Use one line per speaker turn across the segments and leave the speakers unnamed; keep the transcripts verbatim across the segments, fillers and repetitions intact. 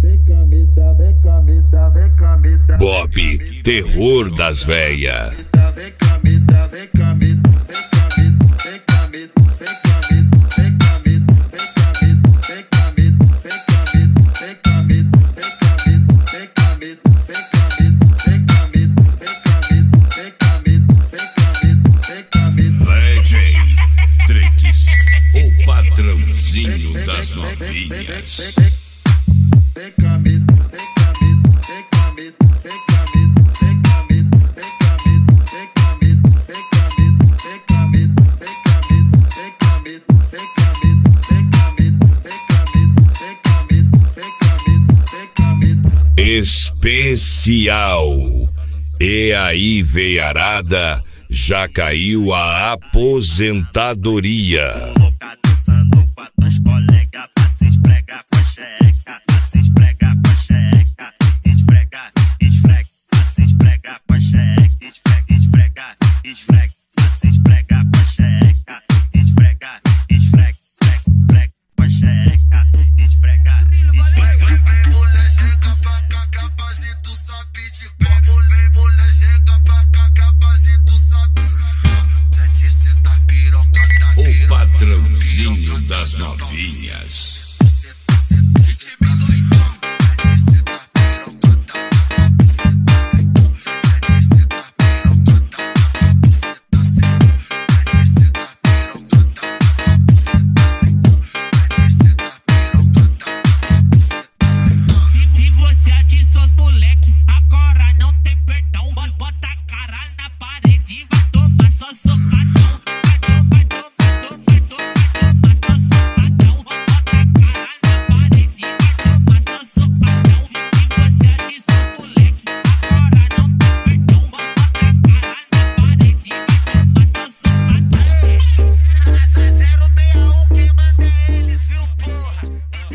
Bob, terror das véia. O patrãozinho das novinhas. Especial. E aí, veiarada, já caiu a aposentadoria. O patrãozinho das novinhas.
Se você atiçou os moleque, agora não tem perdão. Bota a cara na parede e vai tomar só socadão. Vai tomar, vai tomar, vai tomar só socadão. Bota a cara na parede e vai tomar só socadão. Se você atiçou os moleque, agora não tem perdão. Bota a cara na parede e vai tomar só socadão. Essa é zero seis um quem manda é eles, viu, porra?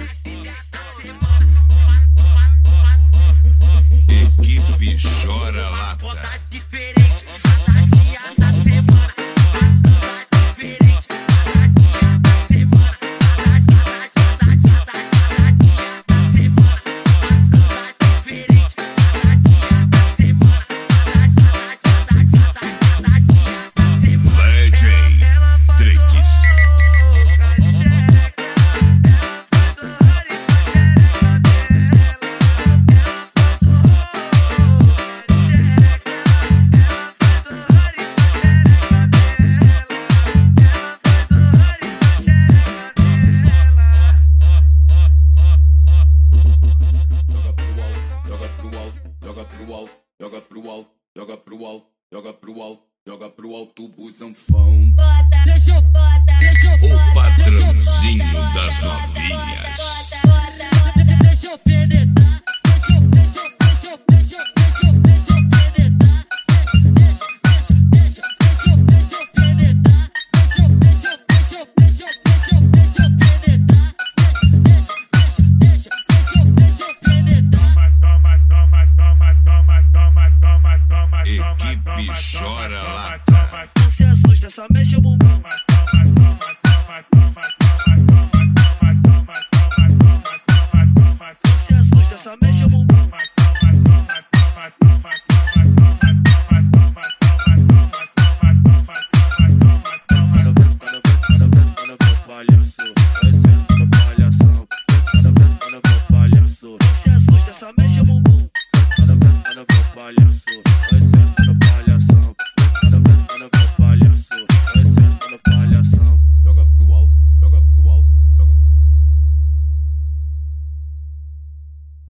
Equipe chora lata.
Diferente, cada dia da semana. Diferente, cada dia da semana. Cada dia, cada dia, cada dia da semana. Diferente, cada dia da semana. Cada dia, cada dia, cada dia da semana.
D J Trix.
Joga pro alto, joga pro alto, joga pro alto, joga pro alto, joga pro alto, busanfão.
Deixa eu, deixa eu,
O patrãozinho das novinhas.
deixa eu penetrar, deixa eu, deixa eu, deixa eu, deixa eu, deixa eu, deixa eu penetrar, deixa, deixa, deixa, deixa, deixa eu penetrar, deixa eu, deixa eu, deixa eu, deixa eu, deixa eu, deixa eu penetrar, deixa, deixa, deixa, deixa eu, deixa eu penetrar.
Toma, toma, toma, toma, toma, toma, toma,
Equipe chora lata.
Não se assusta, só mexe o bumbum.
toma, toma, toma, toma, toma, toma, toma, toma, toma, toma, toma,
Não se assusta, só mexe o bumbum.
toma, toma, toma, toma, toma, toma, toma, toma, toma, toma, toma, toma.
Quando quando quando quando quando palhaço, vai sendo palhação. Quando quando quando palhaço,
Não se assusta, só mexe o bumbum.
quando quando quando palhaço.